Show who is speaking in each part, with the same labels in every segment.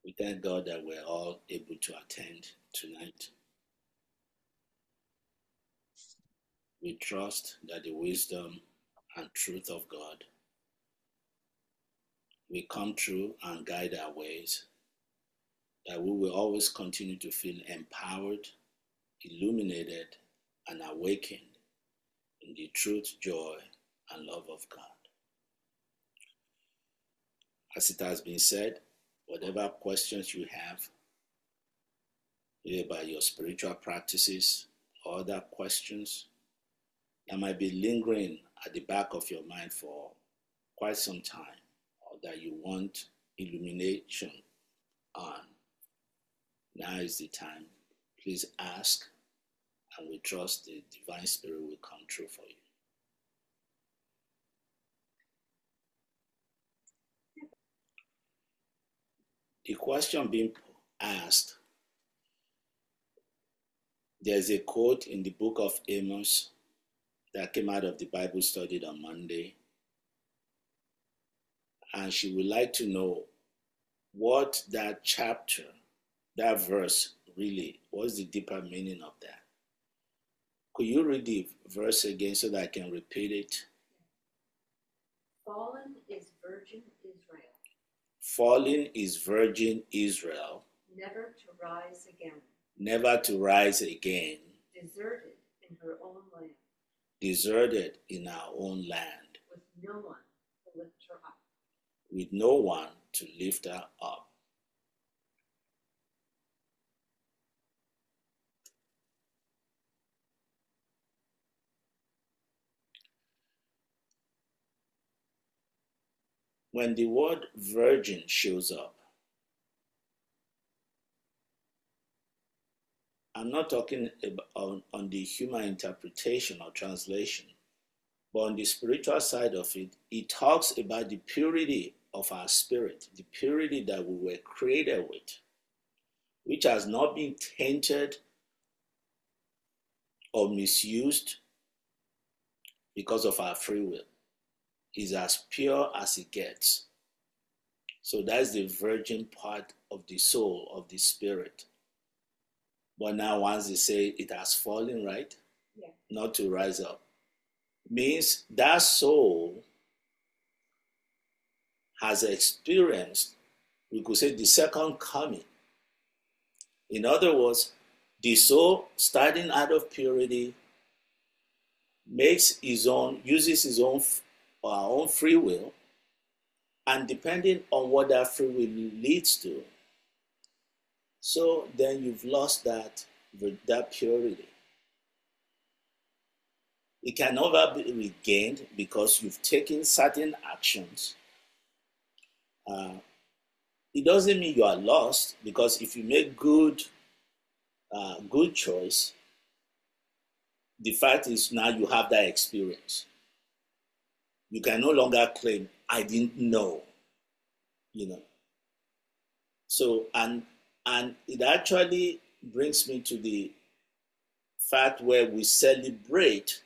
Speaker 1: We thank God that we're all able to attend tonight. We trust that the wisdom and truth of God will come through and guide our ways, that we will always continue to feel empowered, illuminated, and awakened in the truth, joy, and love of God. As it has been said, whatever questions you have, either about your spiritual practices or other questions that might be lingering at the back of your mind for quite some time, or that you want illumination on, now is the time. Please ask, and we trust the Divine Spirit will come true for you. The question being asked, there's a quote in the book of Amos that came out of the Bible study on Monday, and she would like to know what that chapter, that verse really, what's the deeper meaning of that? Could you read the verse again so that I can repeat it?
Speaker 2: Fallen is virgin Israel.
Speaker 1: Fallen is virgin Israel.
Speaker 2: Never to rise again.
Speaker 1: Never to rise again.
Speaker 2: Deserted in her own land.
Speaker 1: Deserted in our own land.
Speaker 2: With no one to lift her up.
Speaker 1: With no one to lift her up. When the word virgin shows up, I'm not talking about on the human interpretation or translation, but on the spiritual side of it, it talks about the purity of our spirit, the purity that we were created with, which has not been tainted or misused because of our free will. Is as pure as it gets. So that's the virgin part of the soul, of the spirit. But now once they say it has fallen, right?
Speaker 2: Yeah.
Speaker 1: Not to rise up. Means that soul has experienced, we could say, the second coming. In other words, the soul starting out of purity uses his own our own free will, and depending on what that free will leads to, so then you've lost that purity. It can never be regained because you've taken certain actions. It doesn't mean you are lost, because if you make good choice, the fact is now you have that experience. You can no longer claim, I didn't know, So, and it actually brings me to the fact where we celebrate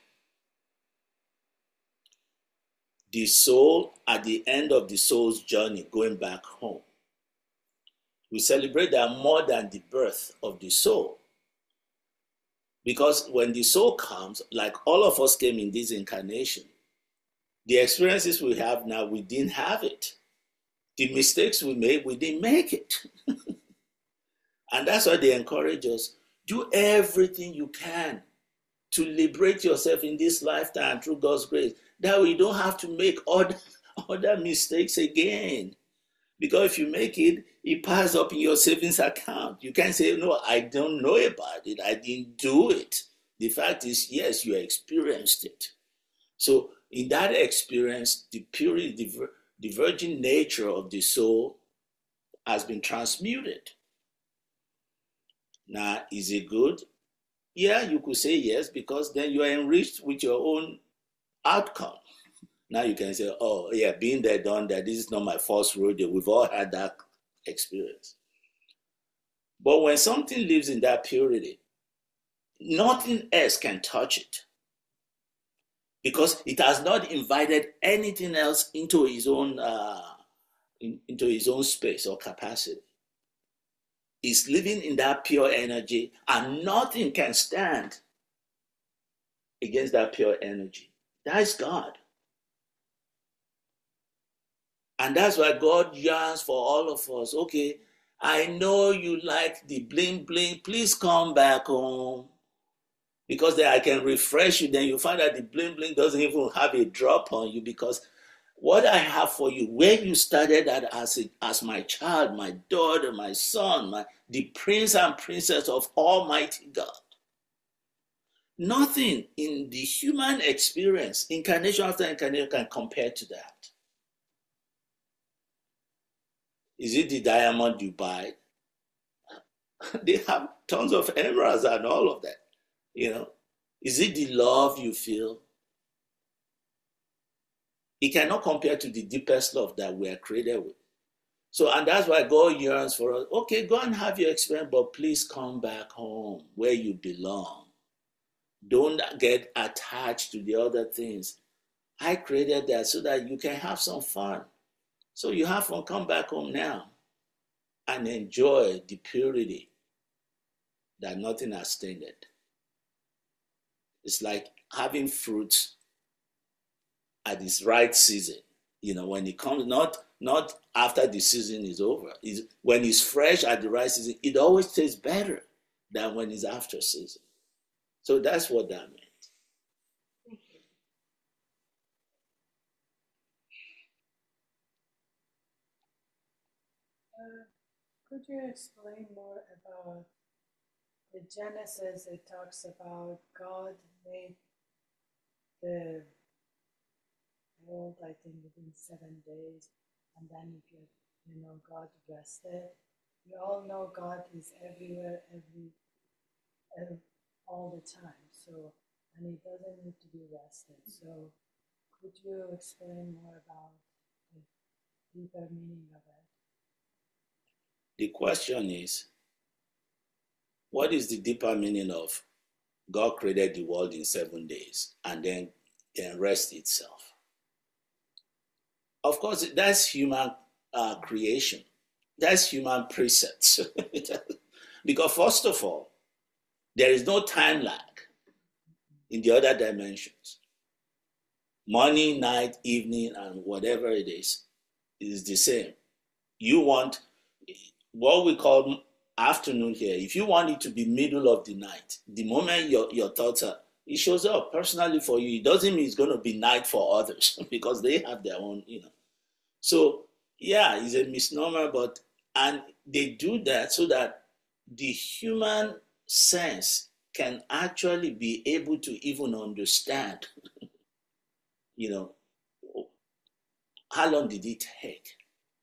Speaker 1: the soul at the end of the soul's journey going back home. We celebrate that more than the birth of the soul. Because when the soul comes, like all of us came in this incarnation, the experiences we have now, we didn't have it. The mistakes we made, we didn't make it. And that's why they encourage us, do everything you can to liberate yourself in this lifetime through God's grace, that we don't have to make other mistakes again. Because if you make it, it piles up in your savings account. You can't say, no, I don't know about it. I didn't do it. The fact is, yes, you experienced it. So in that experience, the purity, the virgin nature of the soul has been transmuted. Now, is it good? Yeah, you could say yes, because then you are enriched with your own outcome. Now you can say, oh, yeah, being there, done that, this is not my first rodeo. We've all had that experience. But when something lives in that purity, nothing else can touch it, because it has not invited anything else into his own space or capacity. is living in that pure energy, and nothing can stand against that pure energy. That is God. And that's why God yearns for all of us. Okay, I know you like the bling bling. Please come back home. Because then I can refresh you. Then you find that the bling bling doesn't even have a drop on you, because what I have for you, where you started that as my child, my daughter, my son, the prince and princess of Almighty God. Nothing in the human experience, incarnation after incarnation, can compare to that. Is it the diamond you buy? They have tons of emeralds and all of that. Is it the love you feel? It cannot compare to the deepest love that we are created with. So, and that's why God yearns for us. Okay, go and have your experience, but please come back home where you belong. Don't get attached to the other things. I created that so that you can have some fun. So you have fun, come back home now and enjoy the purity that nothing has tainted. It's like having fruits at its right season. When it comes, not after the season is over. When it's fresh at the right season, it always tastes better than when it's after season. So that's what that meant.
Speaker 2: Thank you.
Speaker 3: Could you explain more about the Genesis? It talks about God made the world, I think, within 7 days, and then God rested. We all know God is everywhere, all the time. So, and He doesn't need to be rested. So, could you explain more about the deeper meaning of it?
Speaker 1: The question is, what is the deeper meaning of God created the world in 7 days and then rest itself? Of course, that's human creation. That's human precepts. Because first of all, there is no time lag in the other dimensions. Morning, night, evening, and whatever it is the same. You want what we call afternoon here. If you want it to be middle of the night, the moment your thoughts are, it shows up personally for you. It doesn't mean it's going to be night for others because they have their own, So, yeah, it's a misnomer, and they do that so that the human sense can actually be able to even understand, how long did it take?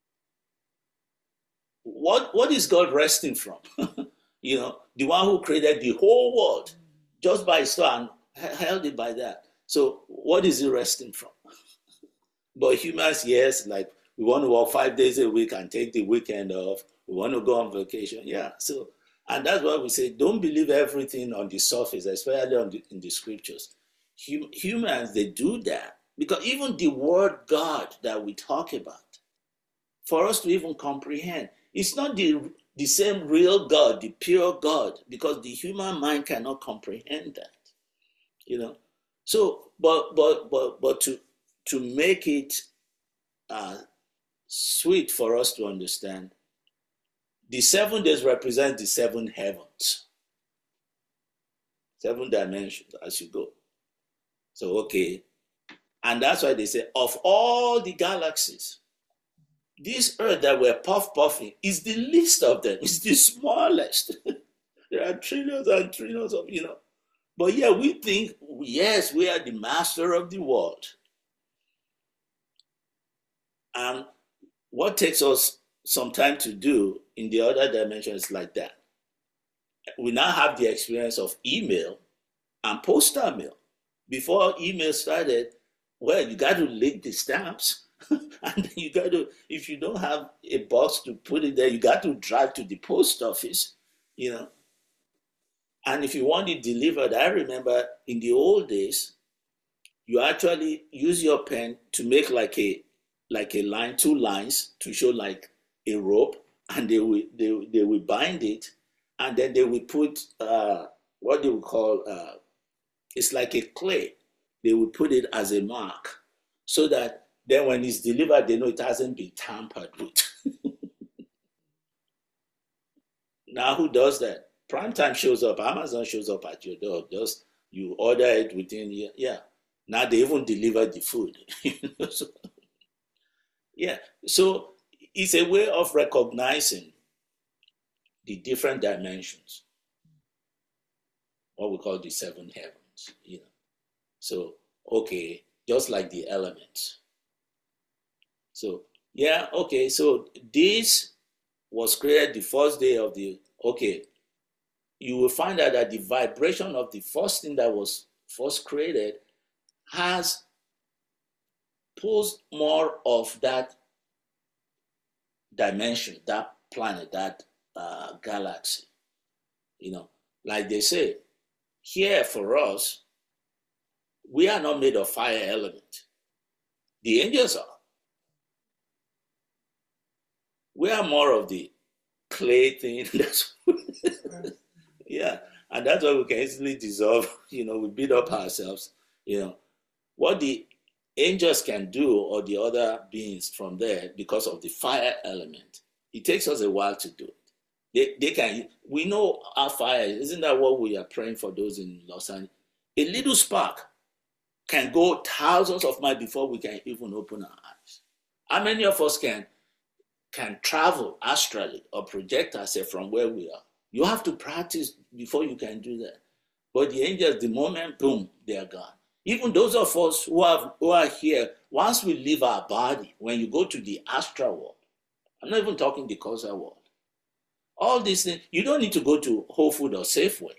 Speaker 1: What is God resting from? The one who created the whole world just by his thought and held it by that. So what is he resting from? But humans, yes, like we want to work 5 days a week and take the weekend off. We want to go on vacation. Yeah. So, and that's why we say, don't believe everything on the surface, especially in the scriptures. Humans, they do that because even the word God that we talk about, for us to even comprehend, it's not the same real God, the pure God, because the human mind cannot comprehend that. So, but to make it sweet for us to understand, the 7 days represent the 7 heavens, 7 dimensions as you go. So, okay. And that's why they say, of all the galaxies, this earth that we're puffing is the least of them. It's the smallest. There are trillions and trillions of, But yeah, we think, yes, we are the master of the world. And what takes us some time to do in the other dimensions like that, we now have the experience of email and postal mail. Before email started, well, you got to lick the stamps. And you got to, if you don't have a box to put it there, you got to drive to the post office, And if you want it delivered, I remember in the old days, you actually use your pen to make like a line, 2 lines to show like a rope, and they will bind it, and then they will put what they will call it's like a clay. They will put it as a mark, so that then when it's delivered, they know it hasn't been tampered with. Now, who does that? Primetime shows up. Amazon shows up at your door. Just you order it within, yeah. Now they even deliver the food. So, yeah. So it's a way of recognizing the different dimensions, what we call the seven heavens. So, okay, just like the elements. So, yeah, okay, so this was created the first day of the, okay, you will find out that the vibration of the first thing that was first created has pulls more of that dimension, that planet, that galaxy. Like they say, here for us, we are not made of fire element. The angels are. We are more of the clay thing. Yeah. And that's why we can easily dissolve, we beat up ourselves. What the angels can do, or the other beings from there, because of the fire element, it takes us a while to do it. They can, we know our fire, isn't that what we are praying for those in Los Angeles? A little spark can go thousands of miles before we can even open our eyes. How many of us can travel astrally or project ourselves from where we are? You have to practice before you can do that. But the angels, the moment, boom, they are gone. Even those of us who are here, once we leave our body, when you go to the astral world, I'm not even talking the causal world, all these things, you don't need to go to Whole Food or Safeway.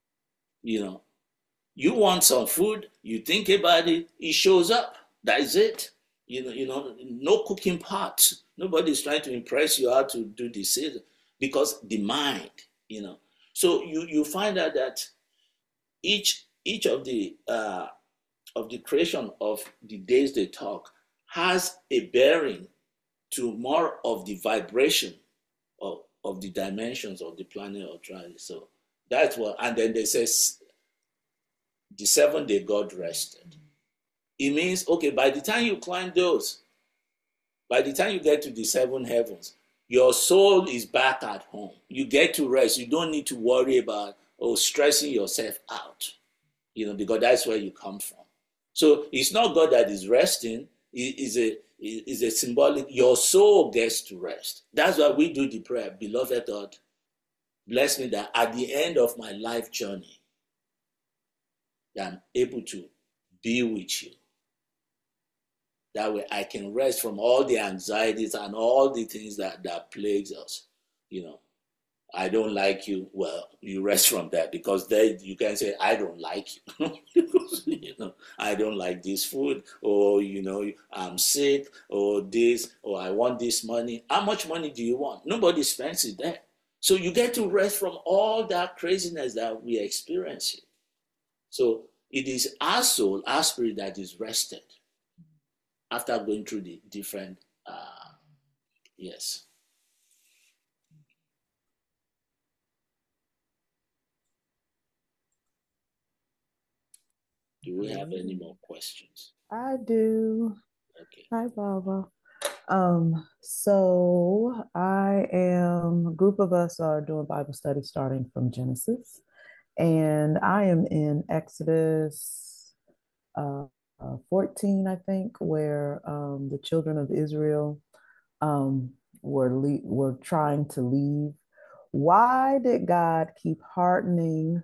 Speaker 1: You want some food, you think about it, it shows up. That is it. No cooking pots. Nobody's trying to impress you how to do this, because the mind, So you find out that each of the creation of the days they talk has a bearing to more of the vibration of the dimensions of the planet or trial. So that's what, and then they say the seventh day God rested. It means, okay, by the time you climb those, by the time you get to the seven heavens, your soul is back at home. You get to rest. You don't need to worry about stressing yourself out, because that's where you come from. So it's not God that is resting. It is a symbolic, your soul gets to rest. That's why we do the prayer. Beloved God, bless me that at the end of my life journey, that I'm able to be with you. That way I can rest from all the anxieties and all the things that plagues us. I don't like you. Well, you rest from that, because then you can say, I don't like you. I don't like this food, or, I'm sick, or this, or I want this money. How much money do you want? Nobody spends it there. So you get to rest from all that craziness that we experience. So it is our soul, our spirit that is rested after going through the different, yes. Do we have any more questions?
Speaker 4: I do.
Speaker 1: Okay.
Speaker 4: Hi, Baba. So a group of us are doing Bible study starting from Genesis, and I am in Exodus 14, I think, where the children of Israel were trying to leave. Why did God keep hardening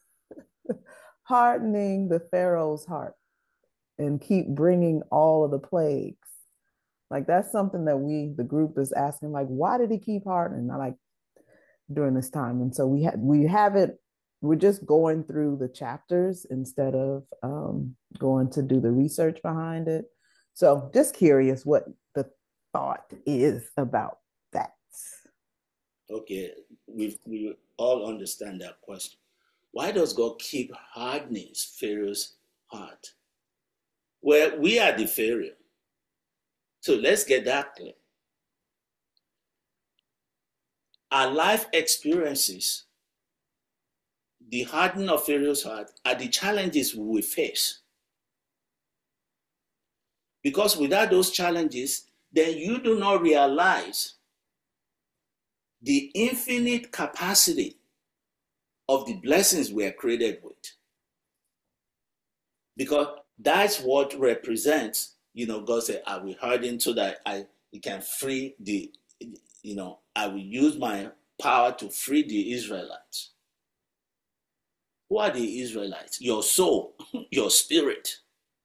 Speaker 4: the Pharaoh's heart and keep bringing all of the plagues? Like, that's something that the group is asking, like, why did he keep hardening? During this time. And so we're just going through the chapters instead of going to do the research behind it. So just curious what the thought is about that.
Speaker 1: Okay, we all understand that question. Why does God keep hardening Pharaoh's heart? Well, we are the Pharaoh. So let's get that clear. our life experiences, the hardening of Pharaoh's heart, are the challenges we will face. Because without those challenges, then you do not realize the infinite capacity of the blessings we are created with. Because that's what represents, God said, I will harden so that it can free I will use my power to free the Israelites. Who are the Israelites? Your soul, your spirit.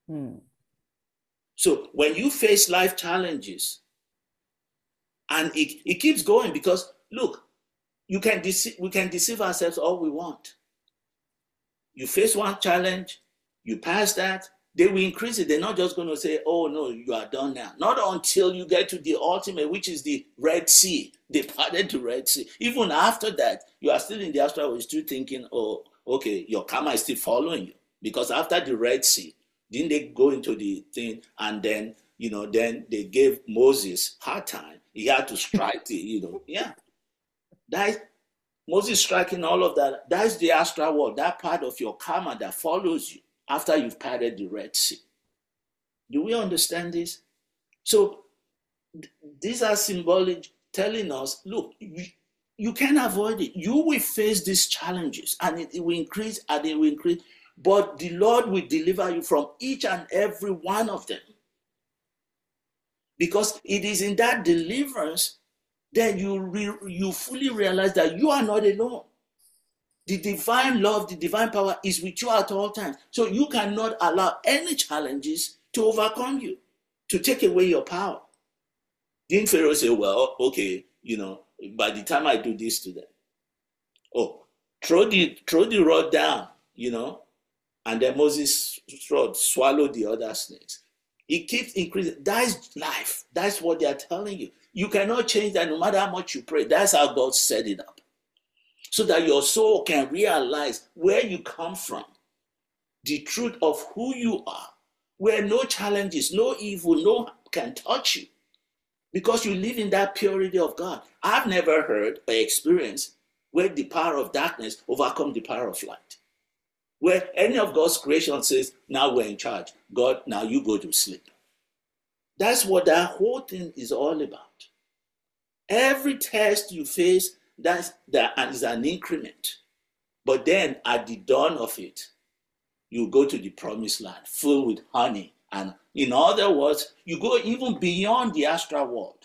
Speaker 1: So when you face life challenges, and it keeps going, because look, we can deceive ourselves all we want. You face one challenge, you pass that, they will increase it. They're not just going to say, oh no, you are done now. Not until you get to the ultimate, which is the Red Sea. They parted the Red Sea. Even after that, you are still in the astral world, still thinking, oh, okay, your karma is still following you. Because after the Red Sea, didn't they go into the thing, and then, then they gave Moses hard time. He had to strike Moses striking all of that. That's the astral world, that part of your karma that follows you after you've parted the Red Sea. Do we understand this? So these are symbolic, telling us, look, you can't avoid it. You will face these challenges, and it will increase, and it will increase. But the Lord will deliver you from each and every one of them. Because it is in that deliverance that you fully realize that you are not alone. The divine love, the divine power is with you at all times. So you cannot allow any challenges to overcome you, to take away your power. Didn't Pharaoh say, well, okay, by the time I do this to them, throw the rod down, and then Moses' rod swallowed the other snakes. It keeps increasing. That's life. That's what they are telling you. You cannot change that no matter how much you pray. That's how God set it up. So that your soul can realize where you come from, the truth of who you are, where no challenges, no evil, no can touch you, because you live in that purity of God. I've never heard or experienced where the power of darkness overcomes the power of light. Where any of God's creation says, now we're in charge. God, now you go to sleep. That's what that whole thing is all about. Every test you face, that is an increment. But then at the dawn of it, you go to the promised land filled with honey. And in other words, you go even beyond the astral world.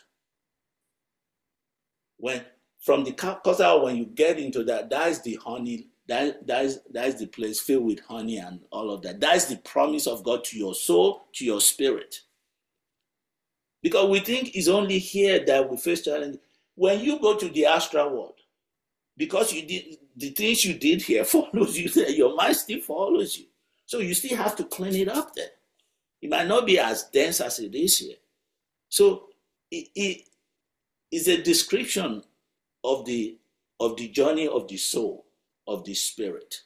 Speaker 1: From the causal, when you get into that is the honey. That is the place filled with honey and all of that. That's the promise of God to your soul, to your spirit. Because we think it's only here that we face challenges. When you go to the astral world, because you did the things you did here follows you there, your mind still follows you. So you still have to clean it up there. It might not be as dense as it is here. So it is a description of the journey of the soul, of the spirit,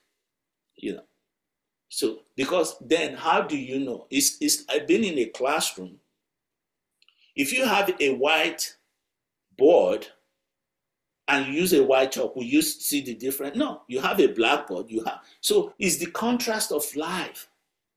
Speaker 1: So because then how do you know? I've been in a classroom. If you have a white board and you use a white chalk, will you see the difference? No, you have a blackboard. So it's the contrast of life.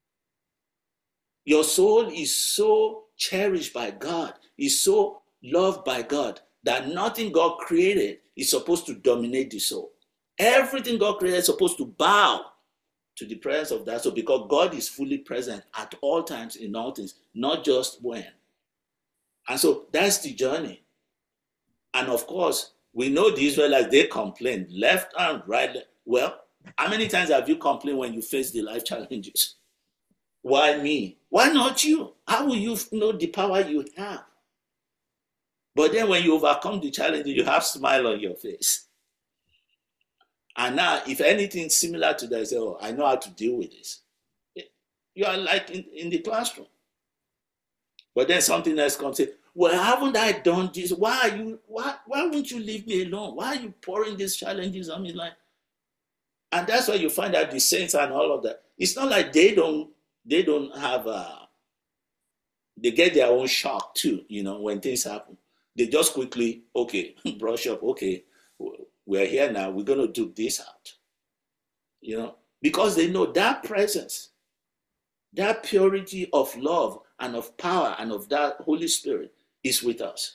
Speaker 1: Your soul is so cherished by God, is so loved by God, that nothing God created is supposed to dominate the soul. Everything God created is supposed to bow to the presence of that soul, because God is fully present at all times in all things, not just when. And so that's the journey. And of course, we know the Israelites, they complain left and right. Well, how many times have you complained when you face the life challenges? Why me? Why not you? How will you know the power you have? But then when you overcome the challenges, you have a smile on your face. And now, if anything similar to that, you say, oh, I know how to deal with this. You are like in the classroom. But then something else comes and say, well, haven't I done this? Why won't you leave me alone? Why are you pouring these challenges on me? And that's why you find out the saints and all of that. It's not like they don't have they get their own shock too, when things happen. They just quickly, okay, brush up, okay, we're here now, we're going to do this out. Because they know that presence, that purity of love and of power and of that Holy Spirit is with us.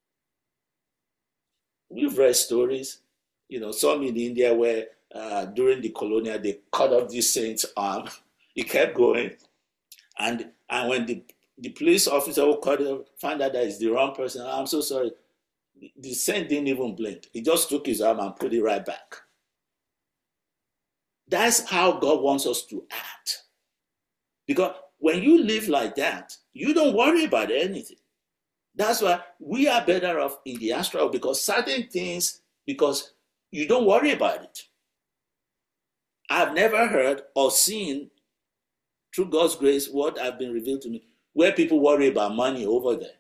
Speaker 1: We've read stories, some in India where during the colonial, they cut off the saint's arm. He kept going. And when the police officer who cut it found out that it's the wrong person, I'm so sorry. The saint didn't even blink. He just took his arm and put it right back. That's how God wants us to act. Because when you live like that, you don't worry about anything. That's why we are better off in the astral, because certain things, because you don't worry about it. I've never heard or seen, through God's grace, what have been revealed to me, where people worry about money over there.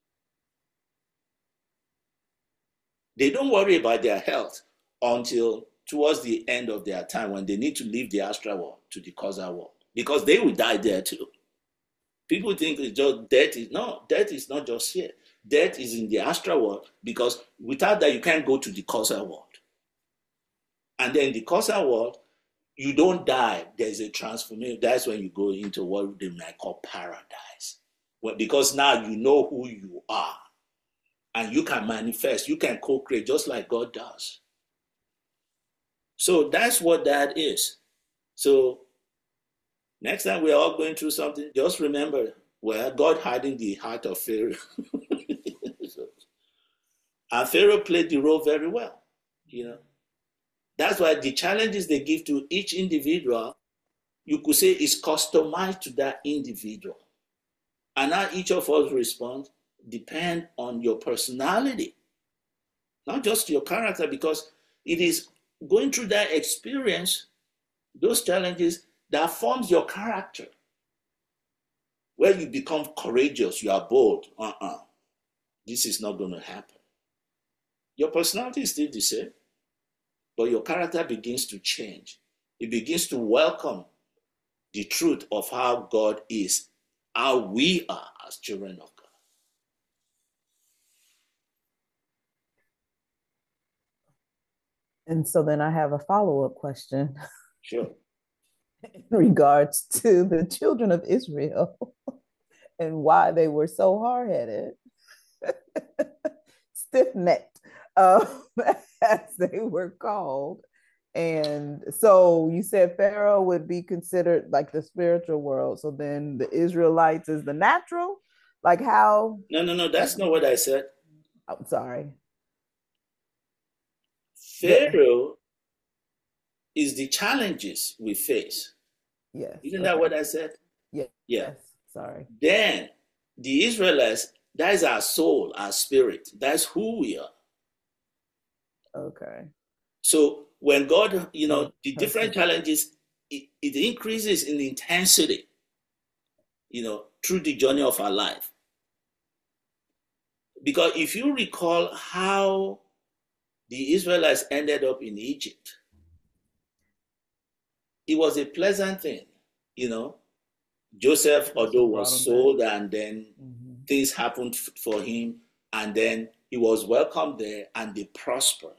Speaker 1: They don't worry about their health until towards the end of their time, when they need to leave the astral world to the causal world, because they will die there too. People think it's just death. Death is not just here. Death is in the astral world, because without that, you can't go to the causal world. And then the causal world, you don't die. There's a transformation. That's when you go into what they might call paradise. Because now you know who you are. And you can manifest. You can co-create just like God does. So that's what that is. So next time we're all going through something, just remember, God hardened the heart of Pharaoh. And Pharaoh played the role very well. That's why the challenges they give to each individual, you could say, is customized to that individual. And how each of us respond depend on your personality, not just your character, because it is going through that experience, those challenges, that forms your character. Where you become courageous, you are bold. This is not going to happen. Your personality is still the same, but your character begins to change. It begins to welcome the truth of how God is, how we are as children of God.
Speaker 4: And so then I have a follow-up question.
Speaker 1: Sure.
Speaker 4: In regards to the children of Israel and why they were so hard-headed, stiff-necked, as they were called. And so you said Pharaoh would be considered like the spiritual world. So then the Israelites is the natural? Like how?
Speaker 1: No, that's not what I said.
Speaker 4: I'm sorry.
Speaker 1: Pharaoh is the challenges we face.
Speaker 4: Yes.
Speaker 1: Isn't that what I said?
Speaker 4: Yeah. Yes. Sorry.
Speaker 1: Then the Israelites, that is our soul, our spirit. That's who we are.
Speaker 4: Okay.
Speaker 1: So when God, the different challenges, it increases in intensity, through the journey of our life. Because if you recall how the Israelites ended up in Egypt, it was a pleasant thing, Joseph, although was sold, and then things happened for him, and then he was welcomed there, and they prospered.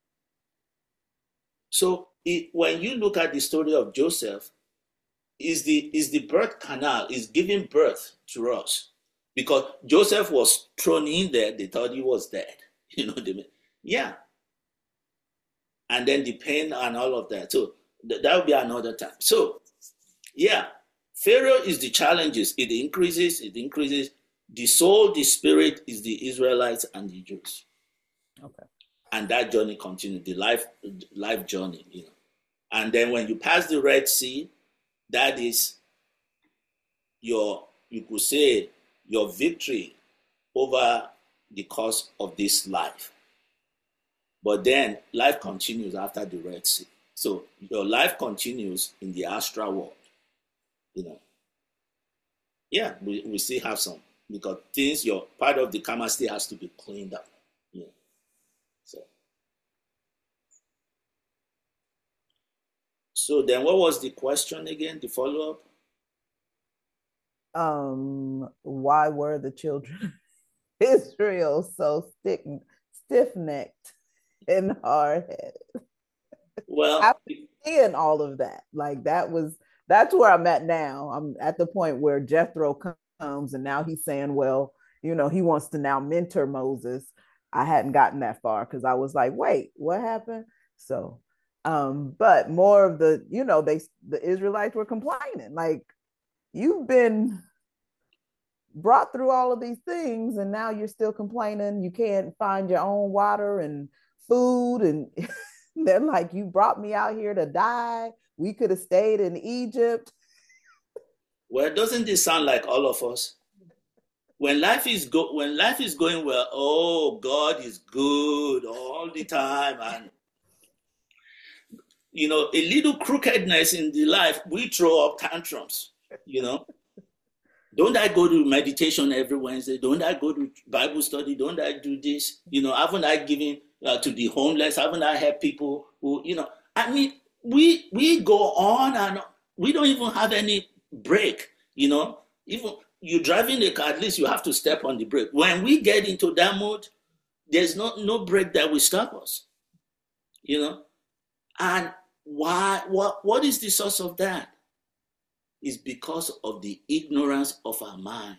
Speaker 1: So when you look at the story of Joseph, is the birth canal, is giving birth to us. Because Joseph was thrown in there, they thought he was dead. Yeah. And then the pain and all of that. So that will be another time. So, yeah, Pharaoh is the challenges. It increases. The soul, the spirit is the Israelites and the Jews.
Speaker 4: Okay.
Speaker 1: And that journey continues, the life journey, And then when you pass the Red Sea, that is you could say, your victory over the course of this life. But then life continues after the Red Sea. So your life continues in the astral world, Yeah, we still have some, because your part of the karma still has to be cleaned up. So then what was the question again, the follow-up?
Speaker 4: Why were the children of Israel so stiff-necked and hard headed.
Speaker 1: Well,
Speaker 4: After seeing all of that, like that's where I'm at now. I'm at the point where Jethro comes and now he's saying, well, he wants to now mentor Moses. I hadn't gotten that far because I was like, wait, what happened? So, but more of the Israelites were complaining, like, you've been brought through all of these things and now you're still complaining you can't find your own water and food, and they're like, you brought me out here to die, we could have stayed in Egypt.
Speaker 1: well, doesn't this sound like all of us? When life is going well, oh, God is good all the time, and a little crookedness in the life, we throw up tantrums. Don't I go to meditation every Wednesday? Don't I go to Bible study? Don't I do this? Haven't I given to the homeless? Haven't I helped people who, I mean, we go on and on. We don't even have any break, Even you're driving a car, at least you have to step on the brake. When we get into that mode, there's no break that will stop us, And why? What is the source of that? Is because of the ignorance of our mind.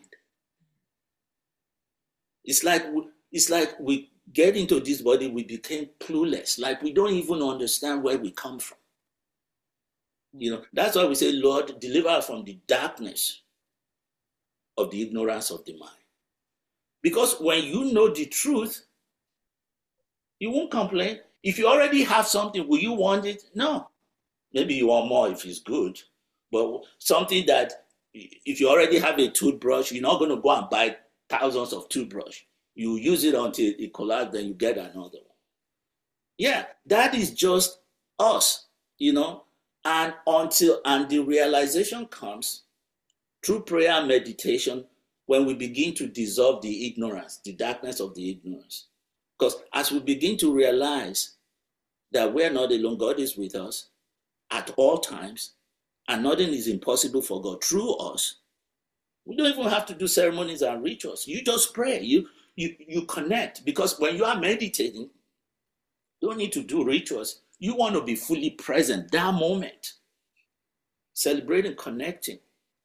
Speaker 1: It's like we get into this body, we became clueless. Like we don't even understand where we come from. That's why we say, Lord, deliver us from the darkness of the ignorance of the mind. Because when you know the truth, you won't complain. If you already have something, will you want it? No. Maybe you want more if it's good. But something that, if you already have a toothbrush, you're not going to go and buy thousands of toothbrush. You use it until it collapses, then you get another one. Yeah, that is just us, And the realization comes through prayer and meditation when we begin to dissolve the ignorance, the darkness of the ignorance. Because as we begin to realize that we're not alone, God is with us at all times, and nothing is impossible for God through us. We don't even have to do ceremonies and rituals. You just pray. You connect. Because when you are meditating, you don't need to do rituals. You want to be fully present that moment. Celebrating, connecting.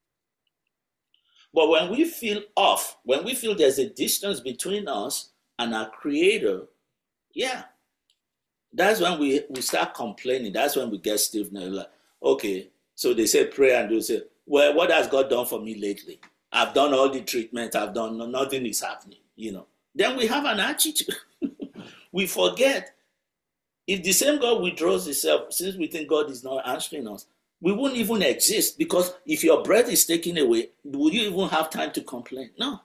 Speaker 1: But when we feel off, when we feel there's a distance between us and our Creator, yeah, that's when we start complaining. That's when we get stiff. Like, okay, so they say pray and they say, well, what has God done for me lately? I've done all the treatment. I've done, nothing is happening, Then we have an attitude. We forget. If the same God withdraws himself, since we think God is not answering us, we won't even exist, because if your breath is taken away, will you even have time to complain? No.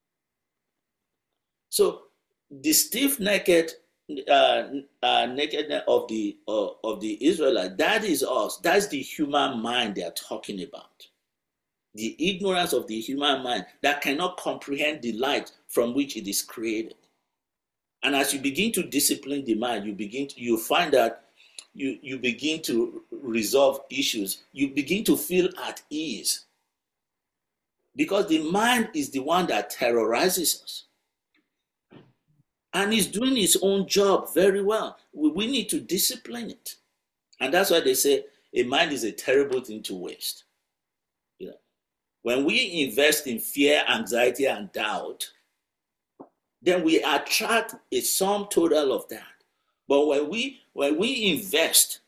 Speaker 1: So the stiff-necked nakedness of the Israelite, that is us. That's the human mind they are talking about. The ignorance of the human mind that cannot comprehend the light from which it is created. And as you begin to discipline the mind, you find that you begin to resolve issues. You begin to feel at ease. Because the mind is the one that terrorizes us. And it's doing its own job very well. We need to discipline it. And that's why they say a mind is a terrible thing to waste. When we invest in fear, anxiety, and doubt, then we attract a sum total of that. But when we invest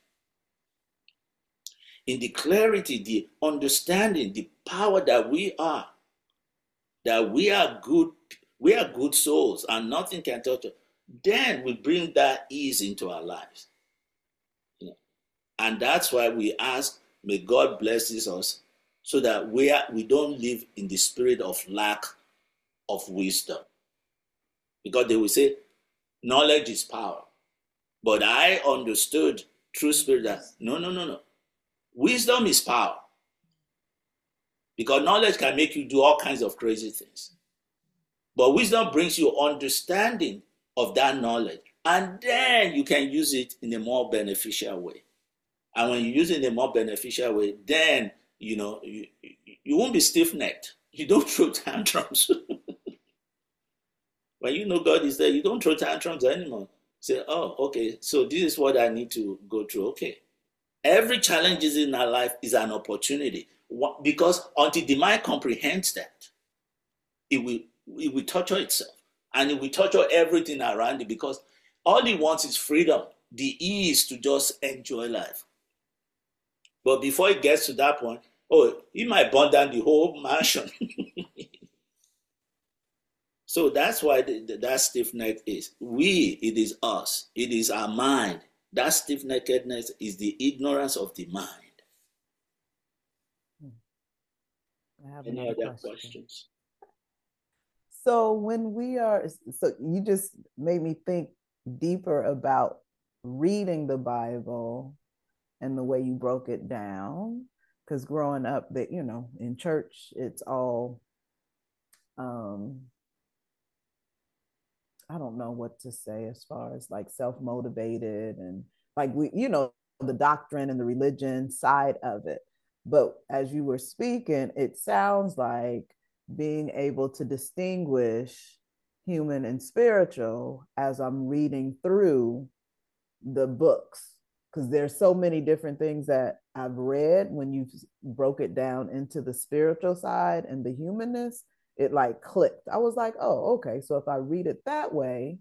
Speaker 1: in the clarity, the understanding, the power that we are good souls and nothing can touch us, then we bring that ease into our lives. And that's why we ask, may God bless us so that we don't live in the spirit of lack of wisdom. Because they will say, knowledge is power. But I understood through spirit that, no. Wisdom is power. Because knowledge can make you do all kinds of crazy things. But wisdom brings you understanding of that knowledge. And then you can use it in a more beneficial way. And when you use it in a more beneficial way, then, you won't be stiff-necked. You don't throw tantrums. When you know God is there, you don't throw tantrums anymore. Say, oh, okay, so this is what I need to go through. Okay. Every challenge in our life is an opportunity. Because until the mind comprehends that, it will torture itself. And it will torture everything around it, because all it wants is freedom, the ease to just enjoy life. But before it gets to that point, oh, he might burn down the whole mansion. So that's why that stiff neck is. It is us. It is our mind. That stiff neckedness is the ignorance of the mind.
Speaker 4: I have
Speaker 1: Any
Speaker 4: another
Speaker 1: other
Speaker 4: question.
Speaker 1: questions?
Speaker 4: So so you just made me think deeper about reading the Bible and the way you broke it down. Because growing up, that in church, it's all I don't know what to say as far as like self-motivated and like the doctrine and the religion side of it. But as you were speaking, it sounds like being able to distinguish human and spiritual as I'm reading through the books, because there's so many different things that I've read when you broke it down into the spiritual side and the humanness. It like clicked. I was like, oh, okay. So if I read it that way,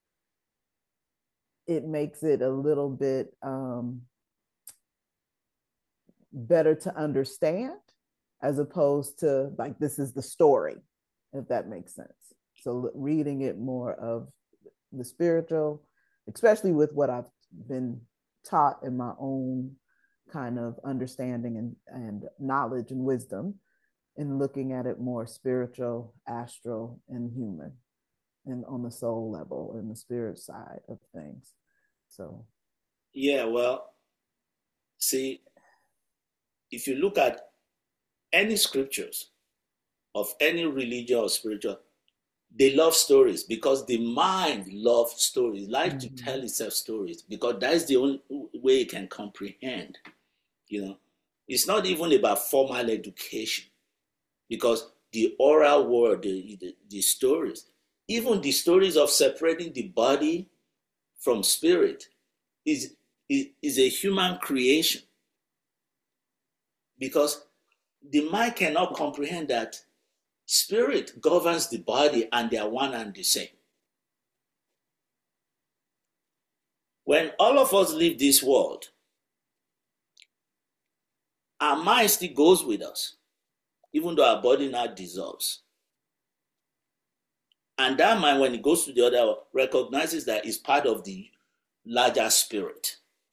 Speaker 4: it makes it a little bit better to understand, as opposed to like, this is the story, if that makes sense. So reading it more of the spiritual, especially with what I've been taught in my own kind of understanding and knowledge and wisdom, and looking at it more spiritual, astral, and human, and on the soul level and the spirit side of things. So,
Speaker 1: Yeah, well, see, if you look at any scriptures of any religion or spiritual, they love stories, because the mind loves stories, like to tell itself stories, because that is the only way it can comprehend. It's not even about formal education, because the oral word, the stories, even the stories of separating the body from spirit, is a human creation, because the mind cannot comprehend that spirit governs the body and they are one and the same. When all of us leave this world, our mind still goes with us, even though our body now dissolves. And that mind, when it goes to the other, recognizes that it's part of the larger spirit.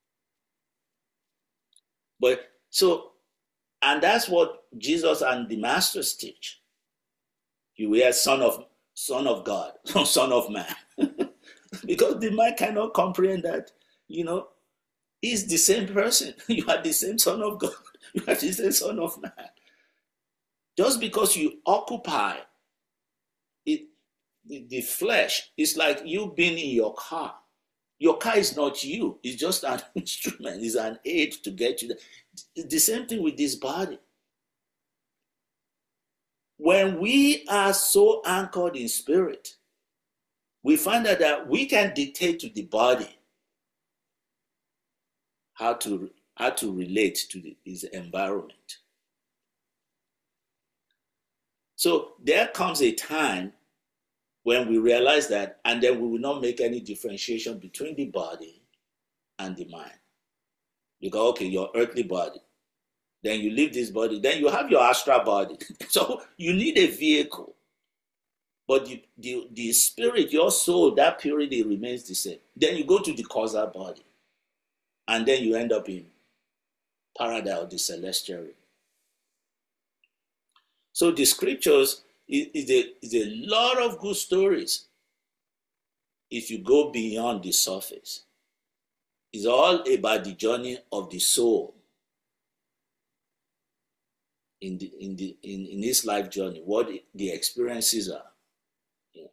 Speaker 1: And that's what Jesus and the masters teach. You are son of God, son of man. Because the mind cannot comprehend that, he's the same person. You are the same son of God. You are the same son of man. Just because you occupy it, the flesh, it's like you being in your car. Your car is not you. It's just an instrument. It's an aid to get you there. It's the same thing with this body. When we are so anchored in spirit, we find out that we can dictate to the body how to relate to its environment. So there comes a time when we realize that, and then we will not make any differentiation between the body and the mind. You go, okay, your earthly body. Then you leave this body. Then you have your astral body. So you need a vehicle. But the spirit, your soul, that purity remains the same. Then you go to the causal body. And then you end up in paradise or the celestial realm. So the scriptures is a lot of good stories if you go beyond the surface. It's all about the journey of the soul in this life journey, what the experiences are. Yeah.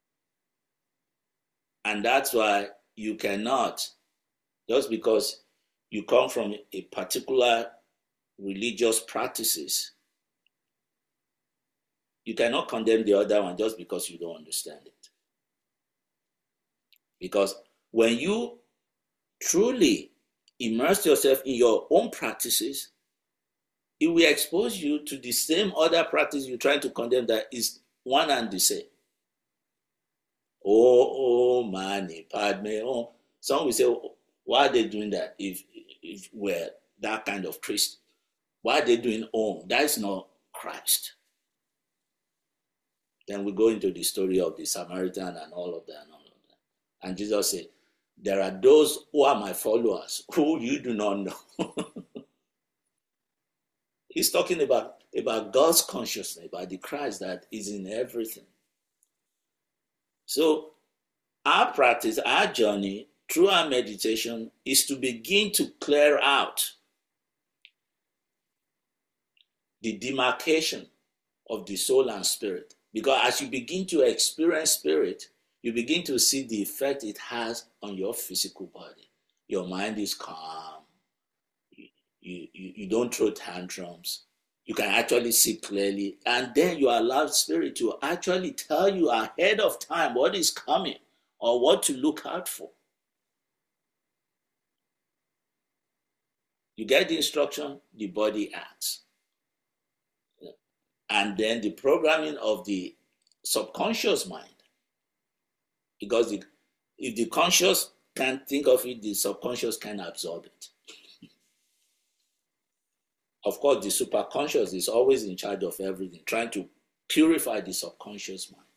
Speaker 1: And that's why you cannot, just because you come from a particular religious practices, you cannot condemn the other one just because you don't understand it. Because when you truly immerse yourself in your own practices, it will expose you to the same other practice you're trying to condemn that is one and the same. Oh, mani, padme, oh. Some will say, why are they doing that if we're that kind of Christian? Why are they doing Om? That is not Christ. Then we go into the story of the Samaritan and all of that and all of that. And Jesus said, there are those who are my followers who you do not know. He's talking about God's consciousness, about the Christ that is in everything. So our practice, our journey through our meditation is to begin to clear out the demarcation of the soul and spirit. Because as you begin to experience spirit, you begin to see the effect it has on your physical body. Your mind is calm. You don't throw tantrums. You can actually see clearly. And then you allow spirit to actually tell you ahead of time what is coming or what to look out for. You get the instruction, the body acts. And then the programming of the subconscious mind. Because if the conscious can't think of it, the subconscious can absorb it. Of course, the superconscious is always in charge of everything, trying to purify the subconscious mind.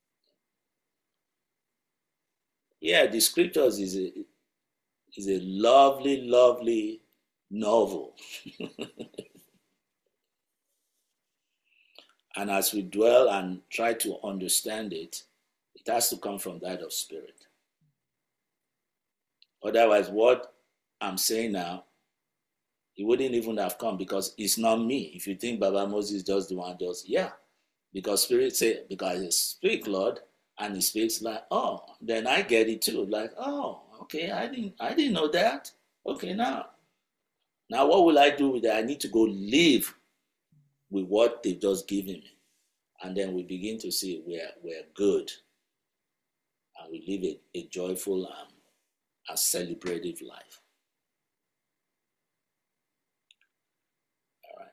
Speaker 1: Yeah, the scriptures is a lovely, lovely novel. And as we dwell and try to understand it, it has to come from that of spirit. Otherwise, what I'm saying now, it wouldn't even have come because it's not me. If you think Baba Moses just the one does, yeah. Because spirit say, because he speaks, Lord, and he speaks like, oh, then I get it too. Like, oh, okay, I didn't know that. Okay, now what will I do with that? I need to go live with what they've just given me. And then we begin to see we're good. And we live a joyful and celebrative life. All right.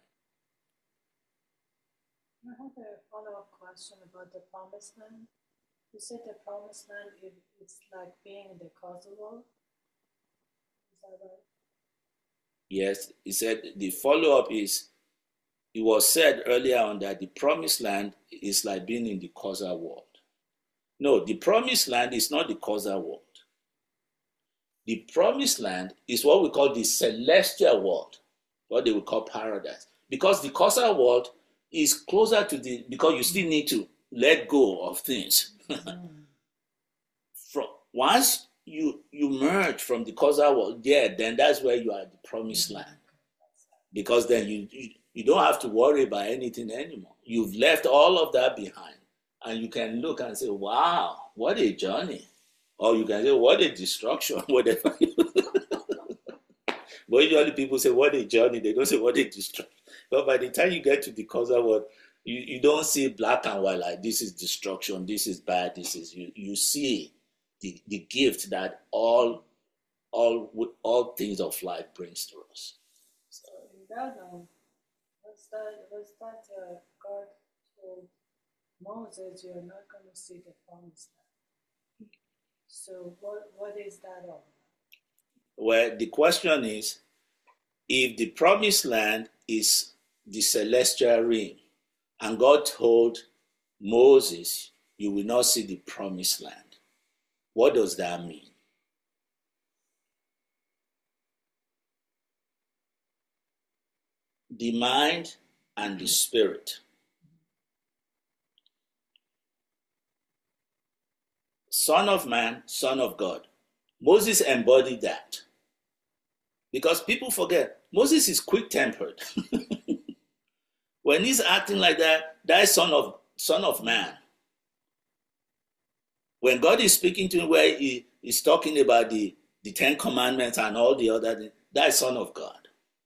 Speaker 3: I have a follow-up question about the promised land. You said the promised land it's like being in the causal world. Is that right?
Speaker 1: Yes, he said the follow-up is, it was said earlier on that the promised land is like being in the causal world. No, the promised land is not the causal world. The promised land is what we call the celestial world, what they would call paradise. Because the causal world is closer to because you still need to let go of things. Once you merge from the causal world, then that's where you are at the promised land. Because then you don't have to worry about anything anymore. You've left all of that behind. And you can look and say, wow, what a journey. Or you can say, what a destruction, whatever. But usually people say, what a journey. They don't say, what a destruction. But by the time you get to the causal world, you don't see black and white like this is destruction, this is bad, this is... You see the gift that all things of life brings to us.
Speaker 3: So in that, was that God told Moses, you're not going to see the promised land. So what is that all about?
Speaker 1: Well, the question is, if the promised land is the celestial realm, and God told Moses, you will not see the promised land, what does that mean? The mind and the spirit. Son of man, son of God. Moses embodied that. Because people forget, Moses is quick-tempered. When he's acting like that, that is son of man. When God is speaking to him where he is talking about the Ten Commandments and all the other things, that is son of God.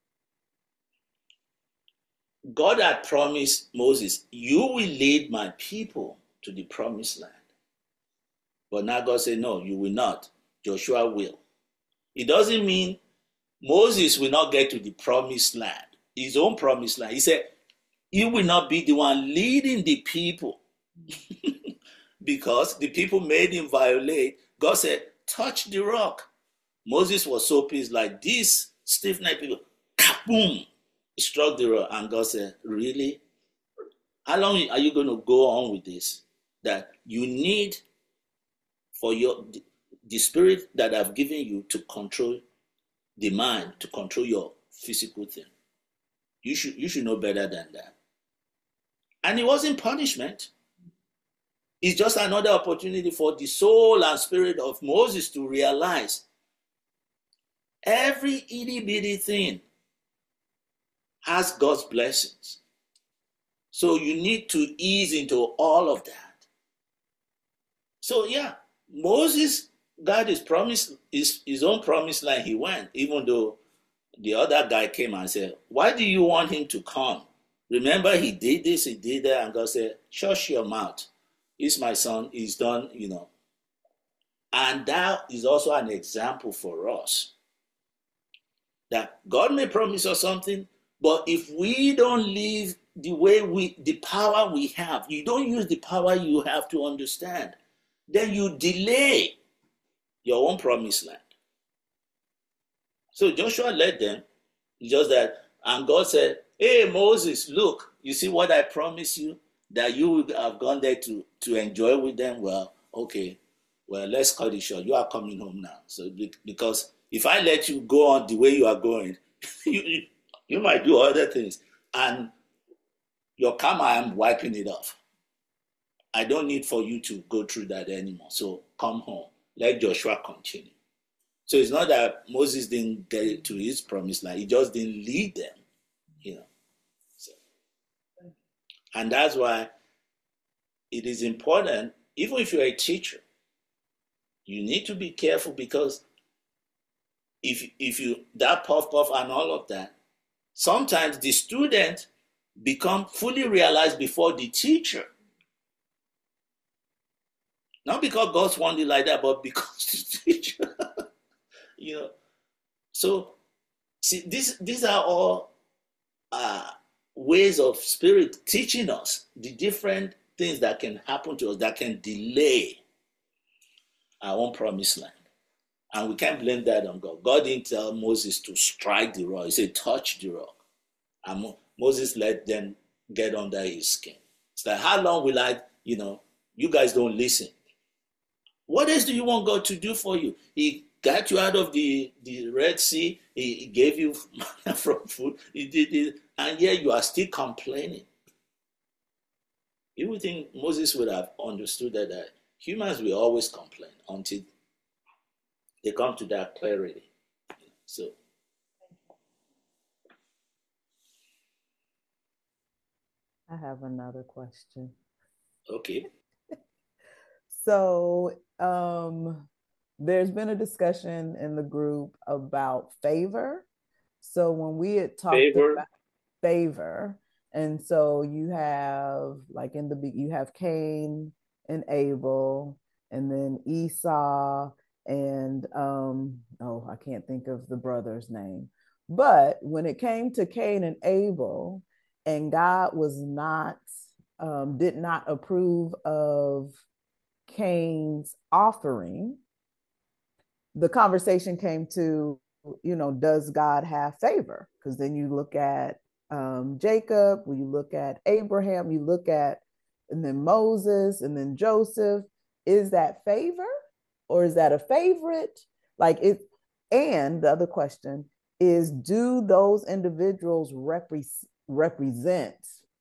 Speaker 1: God had promised Moses, you will lead my people to the promised land. But now God said, no, you will not. Joshua will. It doesn't mean Moses will not get to the promised land, his own promised land. He said, he will not be the one leading the people because the people made him violate. God said, touch the rock. Moses was so pissed, like this stiff-necked people, boom, he struck the rock. And God said, really? How long are you going to go on with this? That you need for the spirit that I've given you to control the mind, to control your physical thing. You should know better than that. And it wasn't punishment. It's just another opportunity for the soul and spirit of Moses to realize every itty bitty thing has God's blessings. So you need to ease into all of that. So yeah, Moses got his promise, his own promised land. He went, even though the other guy came and said, why do you want him to come? Remember, he did this, he did that, and God said, shush your mouth. He's my son, he's done, And that is also an example for us. That God may promise us something, but if we don't live the power we have, you don't use the power you have to understand, then you delay your own promised land. So Joshua led them, just that, and God said, hey, Moses, look, you see what I promised you, that you would have gone there to enjoy with them? Well, okay, well, let's cut it short. You are coming home now. So because if I let you go on the way you are going, you might do other things. And your karma, I'm wiping it off. I don't need for you to go through that anymore. So come home. Let Joshua continue. So it's not that Moses didn't get to his promised land. He just didn't lead them, So, and that's why it is important, even if you're a teacher, you need to be careful, because if you, that puff and all of that, sometimes the student become fully realized before the teacher. Not because God's wanted like that, but because the teacher, So, see, these are all ways of Spirit teaching us the different things that can happen to us that can delay our own promised land. And we can't blame that on God. God didn't tell Moses to strike the rock. He said, touch the rock. And Moses let them get under his skin. It's like, how long will you guys don't listen. What else do you want God to do for you? He got you out of the Red Sea. He gave you from food. He did it. And yet you are still complaining. You would think Moses would have understood that humans will always complain until they come to that clarity. So,
Speaker 4: I have another question.
Speaker 1: Okay.
Speaker 4: So, there's been a discussion in the group about favor. So when we had talked about favor, and so you have you have Cain and Abel, and then Esau, and I can't think of the brother's name. But when it came to Cain and Abel, and God was did not approve of Cain's offering, the conversation came to, does God have favor? Because then you look at Jacob, when you look at Abraham, you look at, and then Moses, and then Joseph. Is that favor, or is that a favorite? And the other question is, do those individuals represent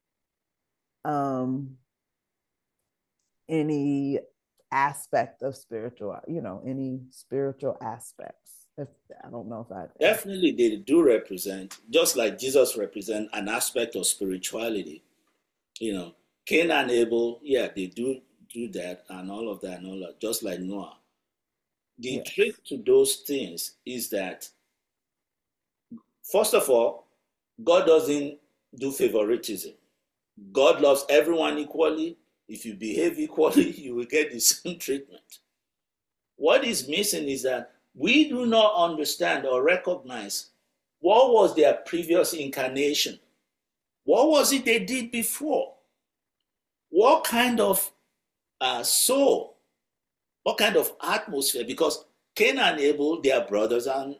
Speaker 4: any aspect of spiritual, any spiritual aspects? I don't know if I
Speaker 1: definitely they do represent, just like Jesus represent an aspect of spirituality. Cain and Abel, they do that and all of that and all that, just like Noah. The trick to those things is that, first of all, God doesn't do favoritism. God loves everyone equally. If you behave equally, you will get the same treatment. What is missing is that we do not understand or recognize what was their previous incarnation. What was it they did before? What kind of soul? What kind of atmosphere? Because Cain and Abel, they are brothers, and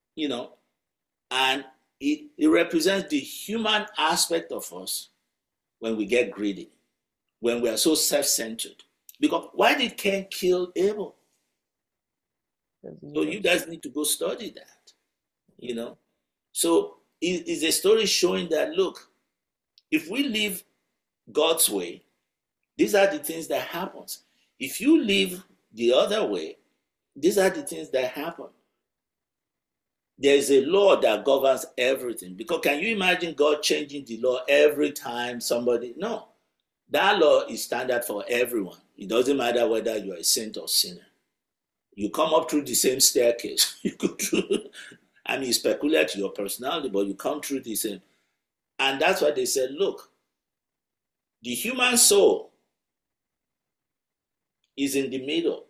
Speaker 1: and it represents the human aspect of us when we get greedy, when we are so self-centered. Because why did Cain kill Abel? So you guys need to go study that, So it's a story showing that, look, if we live God's way, these are the things that happens. If you live the other way, these are the things that happen. There is a law that governs everything. Because can you imagine God changing the law every time somebody? No. That law is standard for everyone. It doesn't matter whether you're a saint or sinner. You come up through the same staircase. You go through, it's peculiar to your personality, but you come through the same. And that's why they said, look, the human soul is in the middle.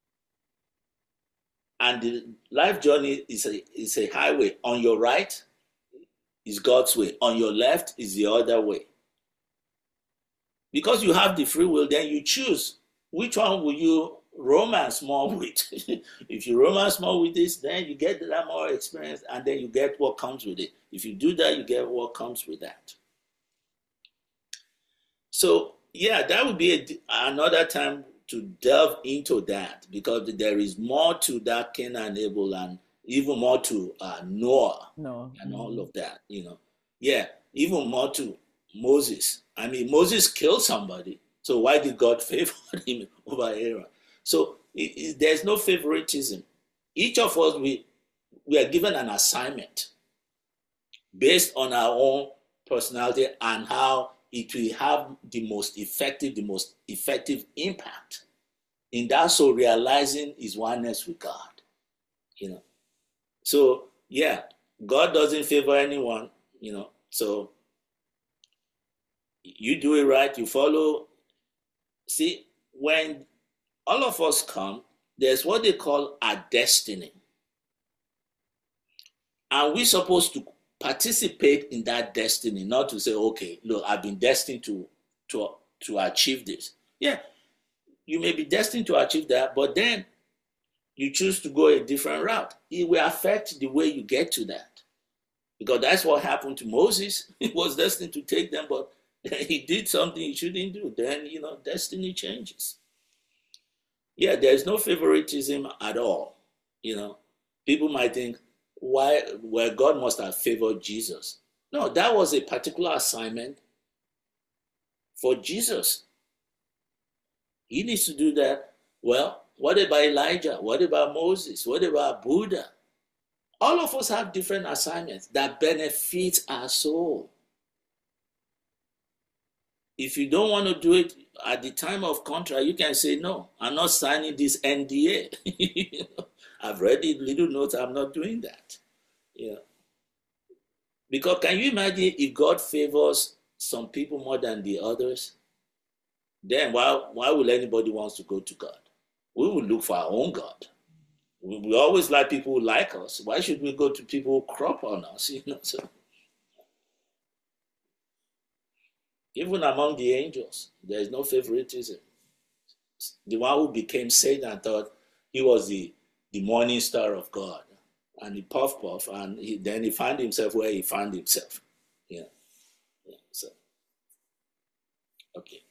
Speaker 1: And the life journey is a highway. On your right is God's way. On your left is the other way. Because you have the free will, then you choose which one will you romance more with. If you romance more with this, then you get that more experience, and then you get what comes with it. If you do that, you get what comes with that. So, yeah, that would be another time to delve into that, because there is more to that Cain and Abel, and even more to Noah and all of that, Yeah, even more to Moses. Moses killed somebody, so why did God favor him over Aaron? So there's no favoritism. Each of us, we are given an assignment based on our own personality and how it will have the most effective impact. In that, so realizing his oneness with God, So, yeah, God doesn't favor anyone, So you do it right, you follow. See, when all of us come, there's what they call a destiny. And we're supposed to participate in that destiny, not to say, okay, look, I've been destined to achieve this. Yeah, you may be destined to achieve that, but then you choose to go a different route. It will affect the way you get to that. Because that's what happened to Moses. He was destined to take them, but he did something he shouldn't do. Then, destiny changes. Yeah, there's no favoritism at all. People might think, God must have favored Jesus. No, that was a particular assignment for Jesus. He needs to do that. Well, what about Elijah? What about Moses? What about Buddha? All of us have different assignments that benefit our soul. If you don't want to do it at the time of contract, you can say, no, I'm not signing this NDA. I've read it, little notes, I'm not doing that. Because can you imagine if God favors some people more than the others? Then why will anybody want to go to God? We will look for our own God. We always like people who like us. Why should we go to people who crop on us? So, even among the angels, there is no favoritism. The one who became Satan thought he was the morning star of God. And he puff, and then he found himself where he found himself. Yeah. So, okay.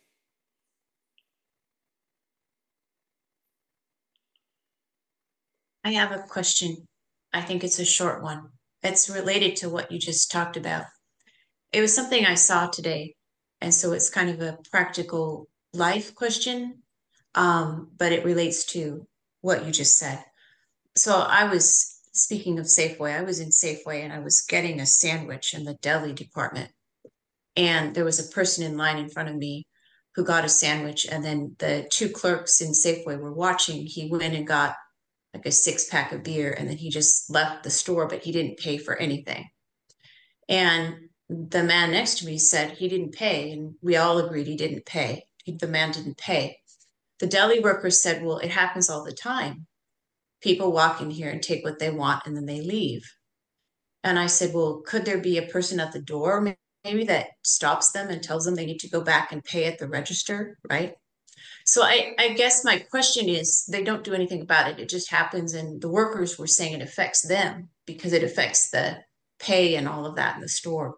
Speaker 2: I have a question. I think it's a short one. It's related to what you just talked about. It was something I saw today, and so it's kind of a practical life question, but it relates to what you just said. So I was, speaking of Safeway, I was in Safeway and I was getting a sandwich in the deli department. And there was a person in line in front of me who got a sandwich. And then the two clerks in Safeway were watching. He went and got like a 6-pack of beer, and then he just left the store, but he didn't pay for anything. And the man next to me said he didn't pay. And we all agreed he didn't pay. The man didn't pay. The deli worker said, well, it happens all the time. people walk in here and take what they want and then they leave. And I said, well, could there be a person at the door maybe that stops them and tells them they need to go back and pay at the register, right? So I guess my question is, they don't do anything about it. It just happens. And the workers were saying it affects them because it affects the pay and all of that in the store.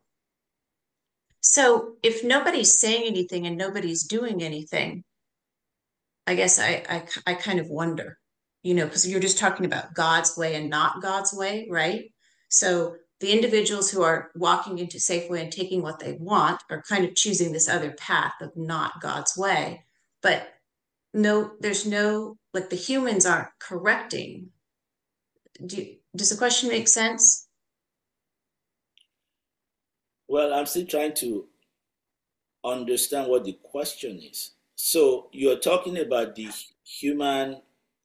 Speaker 2: So if nobody's saying anything and nobody's doing anything, I guess I kind of wonder, because you're just talking about God's way and not God's way, right? So the individuals who are walking into Safeway and taking what they want are kind of choosing this other path of not God's way. But no, there's no, like the humans aren't correcting. Does the question make sense?
Speaker 1: Well, I'm still trying to understand what the question is. So you're talking about the human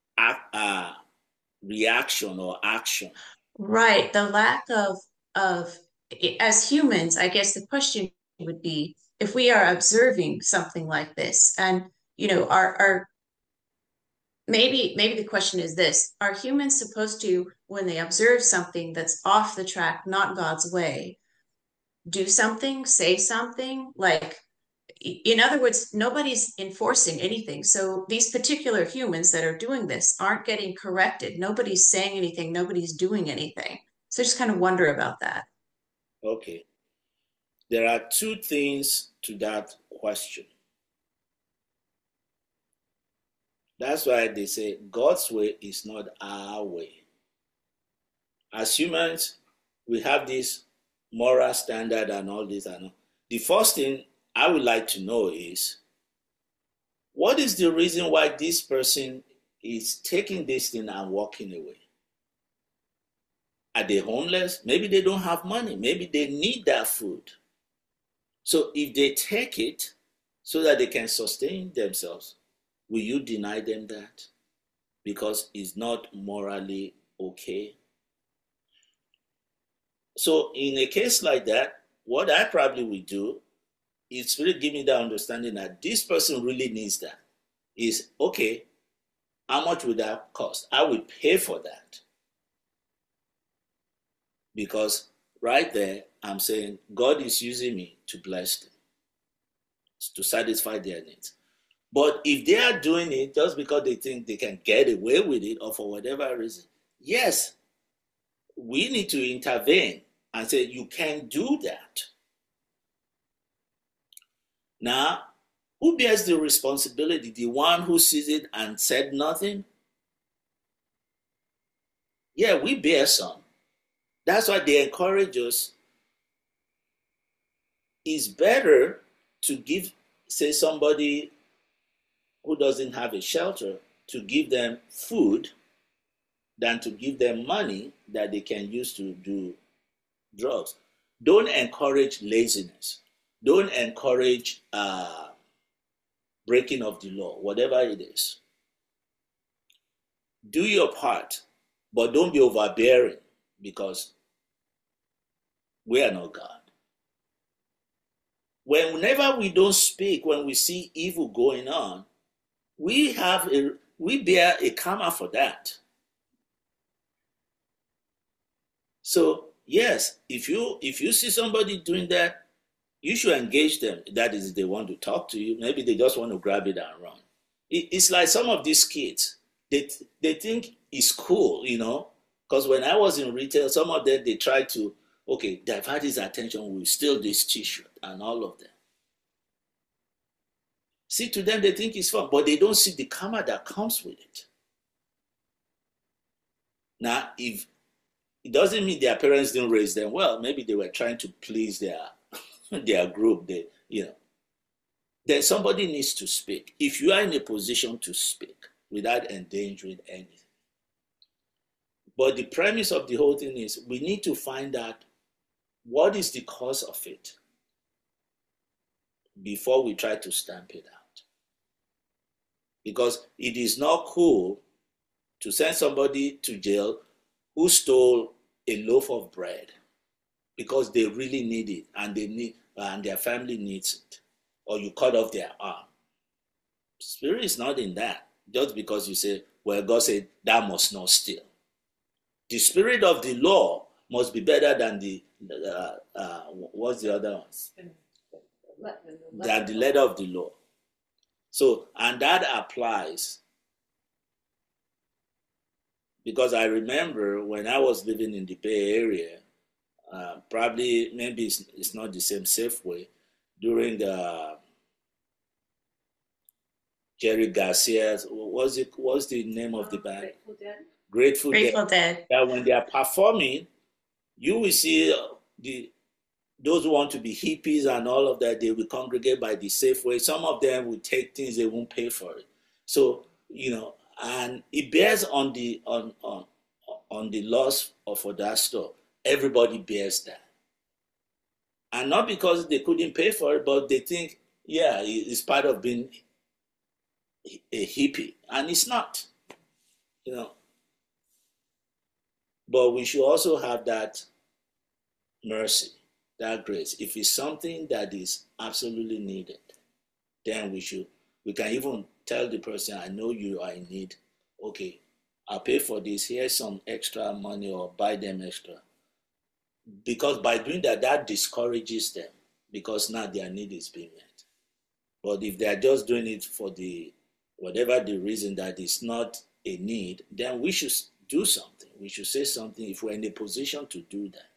Speaker 1: reaction or action.
Speaker 2: Right. The lack of as humans, I guess the question would be if we are observing something like this and are maybe the question is this: are humans supposed to, when they observe something that's off the track, not God's way, do something, say something? Like, in other words, nobody's enforcing anything. So these particular humans that are doing this aren't getting corrected. Nobody's saying anything. Nobody's doing anything. So I just kind of wonder about that.
Speaker 1: Okay. There are two things to that question. That's why they say God's way is not our way. As humans, we have this moral standard and all this. The first thing I would like to know is, what is the reason why this person is taking this thing and walking away? Are they homeless? Maybe they don't have money. Maybe they need that food. So if they take it so that they can sustain themselves, will you deny them that? Because it's not morally okay. So in a case like that, what I probably will do is really give me the understanding that this person really needs that. Is, okay, how much would that cost? I will pay for that. Because right there, I'm saying God is using me to bless them, to satisfy their needs. But if they are doing it just because they think they can get away with it or for whatever reason, yes, we need to intervene and say, you can't do that. Now, who bears the responsibility? The one who sees it and said nothing? Yeah, we bear some. That's why they encourage us. It's better to give, say, somebody who doesn't have a shelter, to give them food than to give them money that they can use to do drugs. Don't encourage laziness. Don't encourage breaking of the law, whatever it is. Do your part, but don't be overbearing, because we are not God. Whenever we don't speak, when we see evil going on, we bear a karma for that. So yes, if you see somebody doing that, you should engage them. That is, if they want to talk to you. Maybe they just want to grab it and run. It's like some of these kids, they think it's cool, because when I was in retail, some of them, they try to, okay, divert his attention, we'll steal this t-shirt and all of them. See, to them, they think it's fun, but they don't see the karma that comes with it. Now, if it doesn't mean their parents didn't raise them well, maybe they were trying to please their group, then somebody needs to speak. If you are in a position to speak without endangering anything. But the premise of the whole thing is we need to find out what is the cause of it before we try to stamp it out. Because it is not cool to send somebody to jail who stole a loaf of bread because they really need it and their family needs it, or you cut off their arm. Spirit is not in that. just because you say, well, God said, thou must not steal. The spirit of the law must be better than what's the other one? Than the letter of the law. So, and that applies, because I remember when I was living in the Bay Area, probably maybe it's not the same Safeway, during the Jerry Garcia's, what's the name of the band? Grateful Dead. That when they are performing, you will see those who want to be hippies and all of that, they will congregate by the Safeway. Some of them will take things, they won't pay for it. So, and it bears on the loss for that store. Everybody bears that. And not because they couldn't pay for it, but they think, yeah, it's part of being a hippie. And it's not, But we should also have that mercy, that grace. If it's something that is absolutely needed, then we can even tell the person, I know you are in need. Okay, I'll pay for this. Here's some extra money, or buy them extra. Because by doing that, that discourages them, because now their need is being met. But if they're just doing it for whatever the reason that is not a need, then we should do something. We should say something if we're in a position to do that.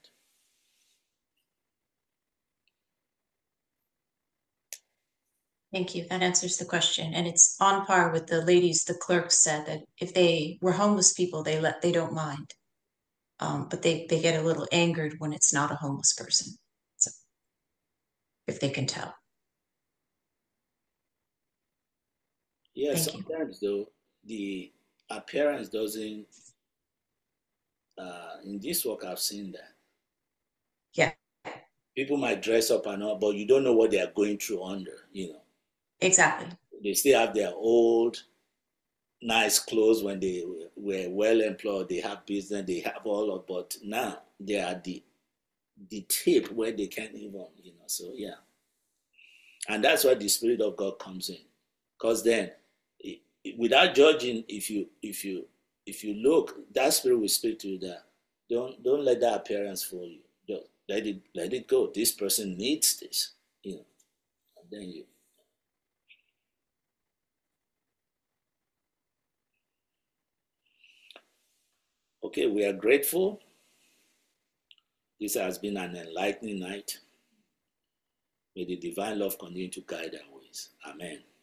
Speaker 2: Thank you. That answers the question. And it's on par with the ladies, the clerks said that if they were homeless people, they don't mind. But they get a little angered when it's not a homeless person. So if they can tell.
Speaker 1: Yeah, sometimes though, the appearance doesn't, in this work I've seen that.
Speaker 2: Yeah.
Speaker 1: People might dress up and all, but you don't know what they are going through under,
Speaker 2: Exactly.
Speaker 1: They still have their old, nice clothes when they were well employed, they have business, they have all of, but now they are the tip where they can't even, so yeah. And that's why the Spirit of God comes in. Because then, without judging, if you look, that Spirit will speak to you that don't let that appearance fool you. Just let it go. This person needs this, and then you. Okay, we are grateful. This has been an enlightening night. May the divine love continue to guide our ways. Amen.